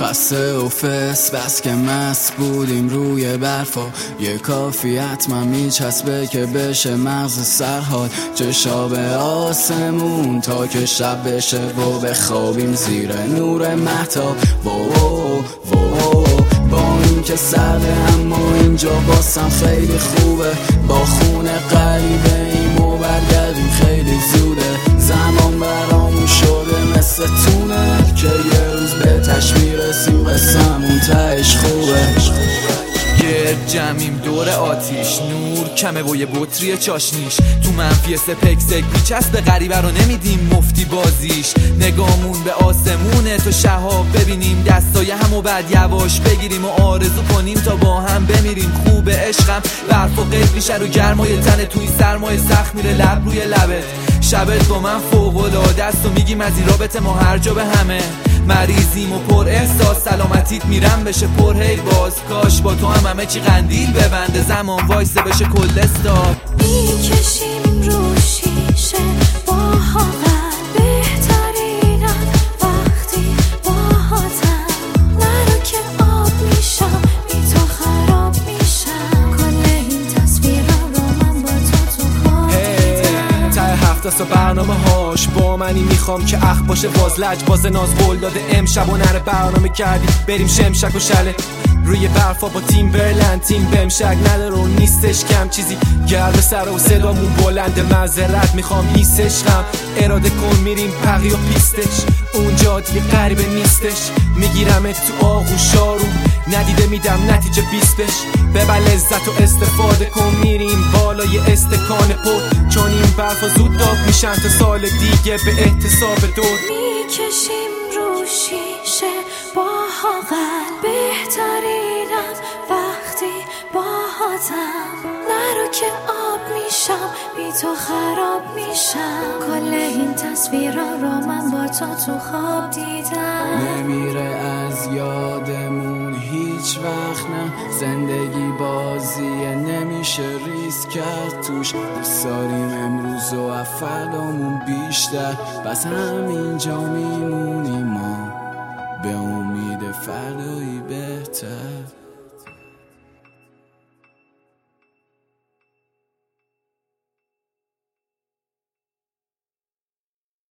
خسته و فس بس که مست بودیم روی برفا، یه کافی حتما میچسبه که بشه مغز سرحال. چه شب آسمون تا که شب بشه و بخوابیم زیر نور مهتاب. با این که سرده اما اینجا باسم خیلی خوبه. با خونه قریبه ایم و برگردیم خیلی زوده. زمان برامون شده مثل تونه که یه روز به تشمی رسیم، قسممون تهش خوبه. جمعیم دور آتیش، نور کمه و یه بطری چاشنیش. تو منفی سپکسک میچسب غریبه رو نمیدیم مفتی بازیش. نگامون به آسمونه تو شهاب ببینیم دستای همو بعد یواش بگیریم و آرزو کنیم تا با هم بمیریم. خوبه عشقم برف و قید میشه رو گرمای تنه، توی سرمای سخت میره لب روی لبه. شبت با من فوق‌العاده است و میگیم از این رابطه ما هر جا به همه. مریضیم و پر احساس، سلامتیت میرم بشه پر هی باز. کاش با تو همه چی قندیل ببنده، زمان وایسه بشه کل استاب. میکشیم رو شیشه با حاقل بهترینم وقتی باهاتم. نرو که آب میشم بی تو خراب میشم. کل این تصویرم رو من با تو خواب دیدم. ته هفته برنامه هاش با منی، میخوام که اخ باشه باز لج باز ناز قول داده امشب و نره برنامه کردی بریم شمشک و شله روی برفا با تیم برلند. تیم بمشک نداره و نیستش کم چیزی گرد سر و صدامون بلنده. معذرت میخوام هیس عشقم اراده کن میریم پقی و پیستش. اونجا دیگه غریبه نیستش، میگیرمت تو آغوش آروم ندیده میدم نتیجه بیستش. ببر لذت و استفاده کن میریم بالای استکان پر، چون این برفا زود داغ میشن تا سال دیگه به احتساب دور. میکشیم رو شیشه با حاقل بهترینم وقتی باهاتم. نرو که آب میشم بی تو خراب میشم. کل این تصویرا رو من با تو خواب دیدم. نمیره از یادمون هیچ وقت نه، زندگی بازیه نمیشه ریسک کرد توش. دوست داریم امروز و افعالمون بیشتر، بس همینجا میمونیم ما به امید فردایی بهتر.